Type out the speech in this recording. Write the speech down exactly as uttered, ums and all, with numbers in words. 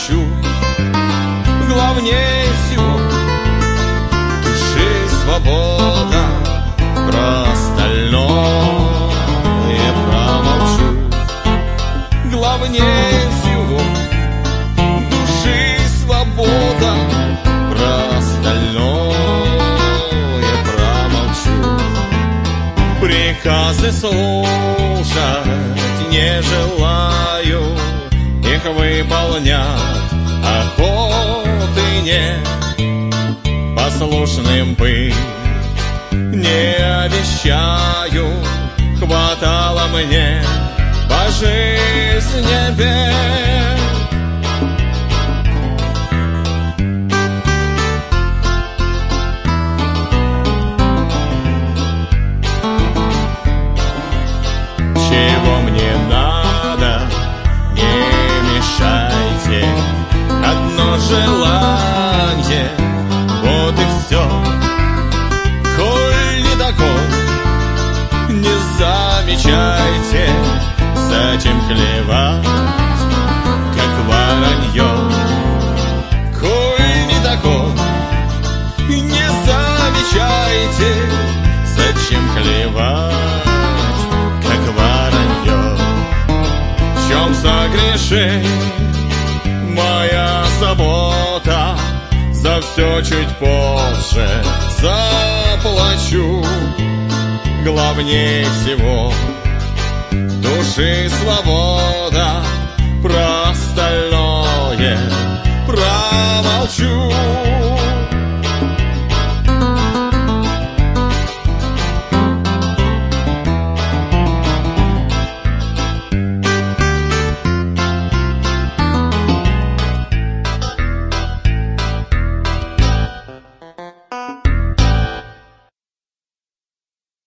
промолчу. Главнее всего души свобода, про остальное промолчу. Главнее всего души свобода, про остальное промолчу. Приказы слушать не желаю, их выполнять охоты нет. Послушным быть не обещаю, хватало мне по жизни бед. Чего мне надо, не мешайте, одно желание, вот и все. Коль не такой, не замечайте, зачем клевать, как воронье. Коль не такой, не замечайте, зачем клевать, как воронье. В чем согреши моя забота, за все чуть позже заплачу. Главнее всего души свобода, про остальное промолчу.